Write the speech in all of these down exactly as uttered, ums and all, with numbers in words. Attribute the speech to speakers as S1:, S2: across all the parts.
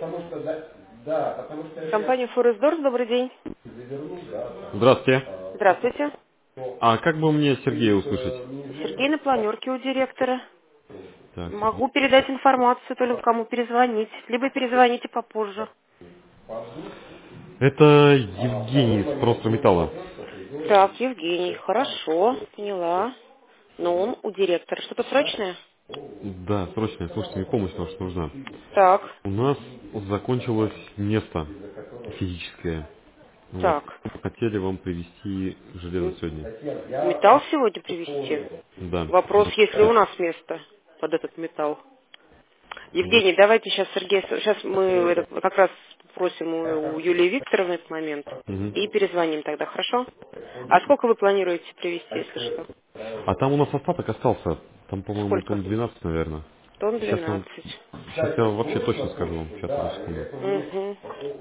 S1: Компания Форестдорс, добрый день.
S2: Здравствуйте.
S1: Здравствуйте.
S2: А как бы мне Сергея услышать?
S1: Сергей на планерке у директора.
S2: Так.
S1: Могу передать информацию, только кому перезвонить. Либо перезвоните попозже.
S2: Это Евгений из Прострометалла.
S1: Так, Евгений, хорошо, поняла. Но он у директора. Что-то срочное?
S2: Да, срочная, слушайте, мне помощь ваша нужна.
S1: Так,
S2: У нас закончилось место физическое. Вот.
S1: так.
S2: Хотели вам привезти железо
S1: М,
S2: сегодня.
S1: Металл сегодня привезти?
S2: Да.
S1: Вопрос, есть ли у нас место под этот металл?
S2: Вот.
S1: Евгений, давайте сейчас, Сергей, сейчас мы это как раз просим у, у Юлии Викторовны этот момент
S2: Мгм.
S1: и перезвоним тогда, хорошо? А сколько вы планируете привезти, если что?
S2: А там у нас остаток остался. Там, по-моему,
S1: Сколько?
S2: тонн двенадцать, наверное.
S1: Тон
S2: Сейчас я, вам-
S1: двенадцать.
S2: сейчас я вообще точно скажу вам. Сейчас, одну секунду.
S1: Угу.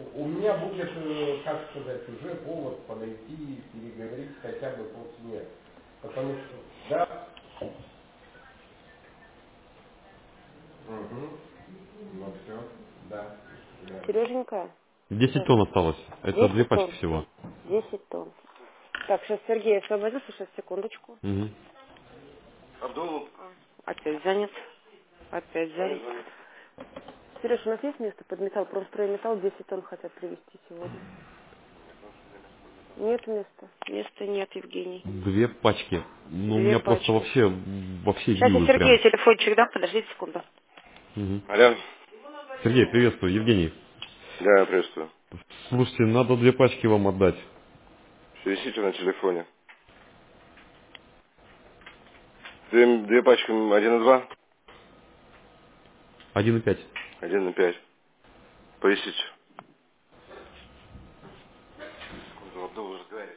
S1: Сереженька,
S2: десять
S1: так,
S2: тонн осталось. Это две
S1: десять
S2: пачки
S1: тонн.
S2: всего.
S1: десять тонн. Так, сейчас Сергей освободился, сейчас секундочку.
S2: Мгм.
S1: Абдул. Опять занят. Опять занят. Сереж, у нас есть место под металл? Промстройметалл десять тонн хотят привезти сегодня. Нет места. Места нет, Евгений.
S2: Две пачки. Ну, у
S1: Две
S2: меня просто
S1: пачки.
S2: вообще, вообще
S1: Сейчас я
S2: вилы
S1: Сергею
S2: прям.
S1: телефончик дам, подождите секунду.
S2: Мгм.
S3: Алло.
S2: Сергей, приветствую. Евгений.
S3: Да, приветствую.
S2: Слушайте, надо две пачки вам отдать.
S3: Висите на телефоне. Две, две пачки один и два,
S2: Один и пять.
S3: один и пять. Повисите. Секунду, Абдул разговаривает.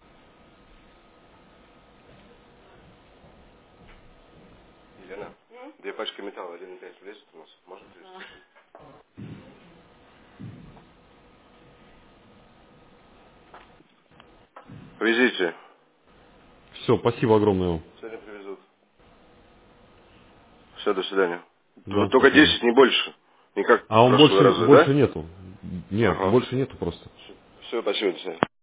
S3: Елена, две пачки металла, один и пять влезет у нас? Может влезть? Повезите.
S2: Все, спасибо огромное вам.
S3: Сегодня привезут. Все, до свидания.
S2: Да,
S3: Только
S2: спасибо.
S3: десять, не больше. Не как
S2: А
S3: в
S2: он
S3: прошлые
S2: больше,
S3: разы,
S2: больше
S3: да?
S2: нету. Нет,
S3: Ага.
S2: больше нету просто.
S3: Все, спасибо, до свидания.